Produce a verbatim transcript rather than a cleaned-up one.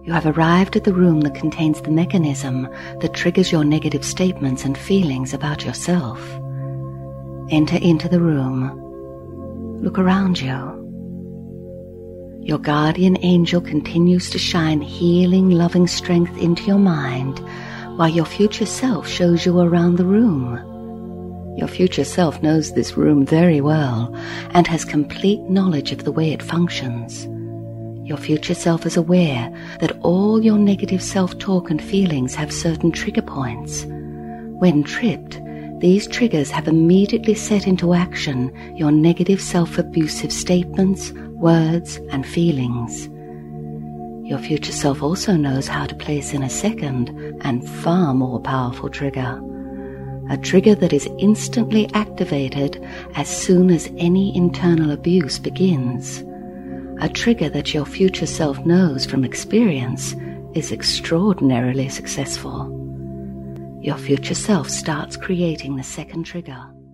You have arrived at the room that contains the mechanism that triggers your negative statements and feelings about yourself. Enter into the room. Look around you. Your guardian angel continues to shine healing, loving strength into your mind while your future self shows you around the room. Your future self knows this room very well and has complete knowledge of the way it functions. Your future self is aware that all your negative self-talk and feelings have certain trigger points. When tripped, these triggers have immediately set into action your negative self-abusive statements, words, and feelings. Your future self also knows how to place in a second and far more powerful trigger. A trigger that is instantly activated as soon as any internal abuse begins. A trigger that your future self knows from experience is extraordinarily successful. Your future self starts creating the second trigger.